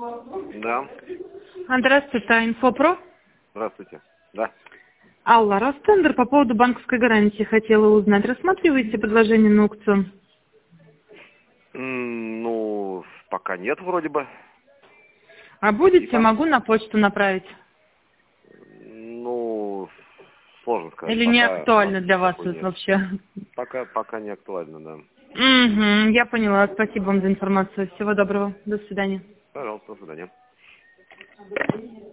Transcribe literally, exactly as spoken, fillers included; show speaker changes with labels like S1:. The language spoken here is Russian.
S1: Да.
S2: Здравствуйте, Инфопро.
S1: Здравствуйте. Да.
S2: Алла, Ростендер, по поводу банковской гарантии хотела узнать. Рассматриваете предложение на аукцион?
S1: М, Ну, пока нет вроде бы.
S2: А будете?
S1: Типа?
S2: Могу на почту направить.
S1: Ну, сложно сказать.
S2: Или не
S1: Пока у нас
S2: актуально для вас
S1: такой
S2: это
S1: нет.
S2: вообще?
S1: Пока, пока не актуально, да.
S2: Угу, я поняла. Спасибо вам за информацию. Всего доброго. До свидания.
S1: Пожалуйста, до свидания.